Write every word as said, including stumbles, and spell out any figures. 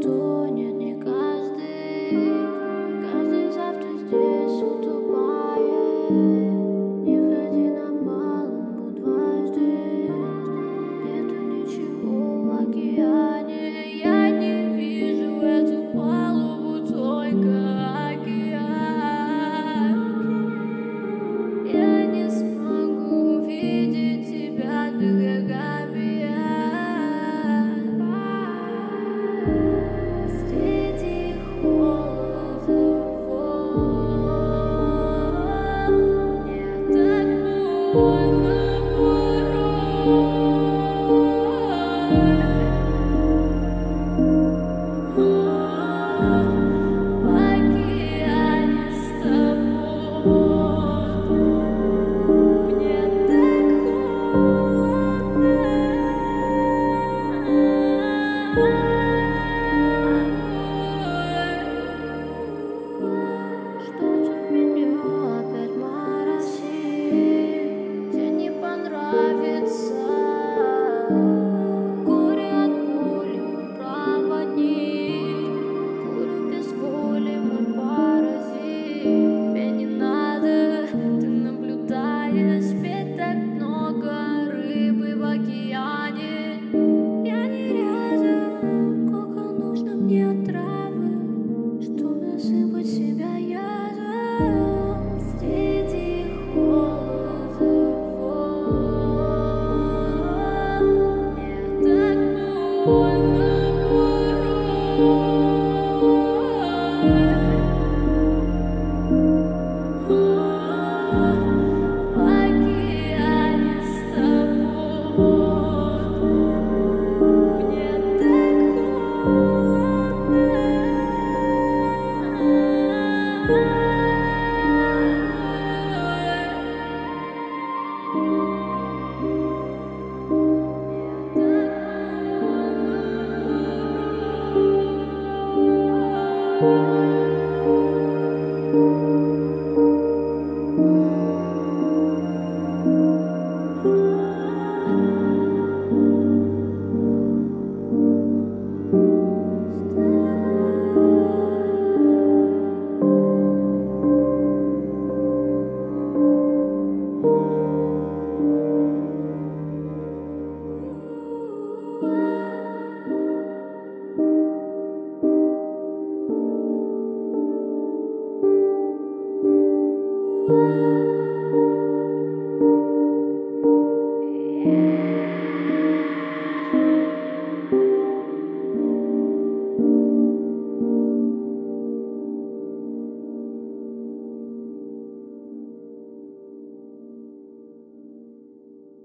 никто, нет, не каждый. Каждый завтра здесь утопает. Не ходи на палубу дважды. Нету ничего в океане. Я не вижу эту палубу, только океан. Я не смогу увидеть тебя, дорогая. Среди холода волн мне так больно порой. В океане с тобой мне так холодно. Что-то меня опять моросит, тебе не понравится. Горе от боли, мой проводник, курю без воли, мой паразит. Тебе не надо, ты наблюдаешь, ведь так много рыбы в океане. Я не рядом, сколько нужно мне отравы, чтоб насыпать себя ядом. Среди холода волн мне так больно порой. В океане с тобой мне так холодно. Yeah.